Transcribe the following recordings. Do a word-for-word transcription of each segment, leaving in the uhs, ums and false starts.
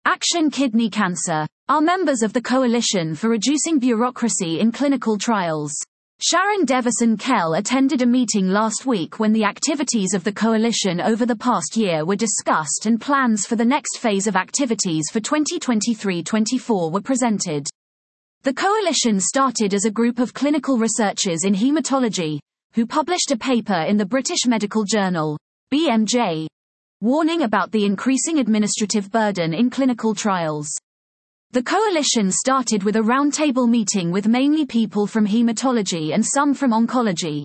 Action Kidney Cancer are members of the Coalition for Reducing Bureaucracy in Clinical Trials. Sharon Devison-Kell attended a meeting last week when the activities of the coalition over the past year were discussed and plans for the next phase of activities for twenty twenty-three twenty-four were presented. The coalition started as a group of clinical researchers in hematology, who published a paper in the British Medical Journal, B M J, warning about the increasing administrative burden in clinical trials. The coalition started with a roundtable meeting with mainly people from hematology and some from oncology.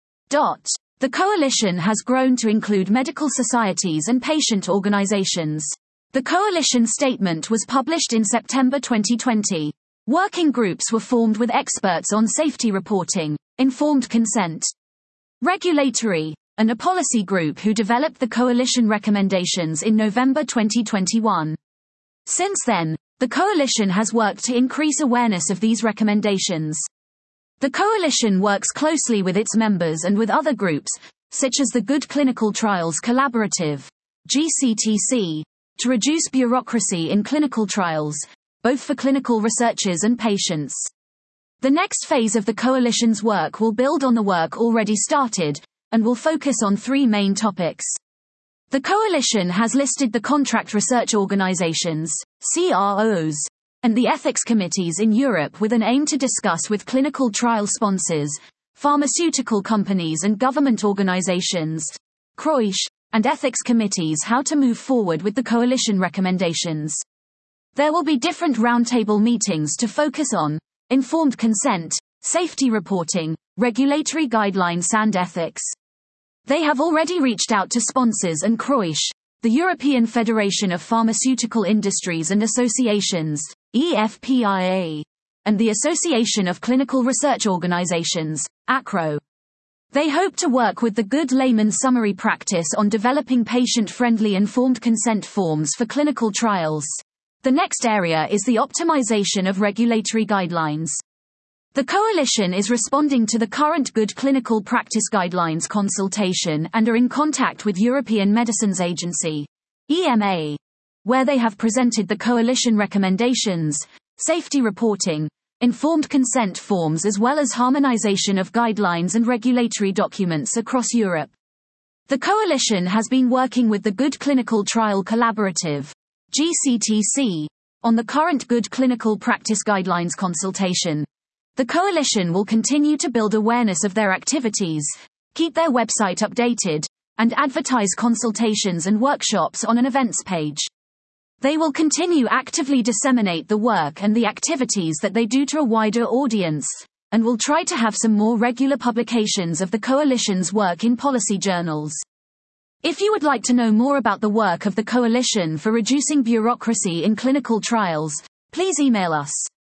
The coalition has grown to include medical societies and patient organizations. The coalition statement was published in September twenty twenty. Working groups were formed with experts on safety reporting, informed consent, regulatory, and a policy group who developed the coalition recommendations in November twenty twenty-one. Since then, the coalition has worked to increase awareness of these recommendations. The coalition works closely with its members and with other groups, such as the Good Clinical Trials Collaborative, G C T C, to reduce bureaucracy in clinical trials, both for clinical researchers and patients. The next phase of the coalition's work will build on the work already started, and will focus on three main topics. The coalition has listed the contract research organizations, C R Os, and the ethics committees in Europe with an aim to discuss with clinical trial sponsors, pharmaceutical companies and government organizations, C R O I S H, and ethics committees how to move forward with the coalition recommendations. There will be different roundtable meetings to focus on informed consent, safety reporting, regulatory guidelines and ethics. They have already reached out to sponsors and C R O I S H, the European Federation of Pharmaceutical Industries and Associations, E F P I A, and the Association of Clinical Research Organizations, A C R O. They hope to work with the Good Layman Summary practice on developing patient-friendly informed consent forms for clinical trials. The next area is the optimization of regulatory guidelines. The coalition is responding to the current Good Clinical Practice Guidelines consultation and are in contact with European Medicines Agency, E M A, where they have presented the coalition recommendations, safety reporting, informed consent forms as well as harmonization of guidelines and regulatory documents across Europe. The coalition has been working with the Good Clinical Trial Collaborative, G C T C, on the current Good Clinical Practice Guidelines consultation. The coalition will continue to build awareness of their activities, keep their website updated, and advertise consultations and workshops on an events page. They will continue actively disseminate the work and the activities that they do to a wider audience, and will try to have some more regular publications of the coalition's work in policy journals. If you would like to know more about the work of the Coalition for Reducing Bureaucracy in Clinical Trials, please email us.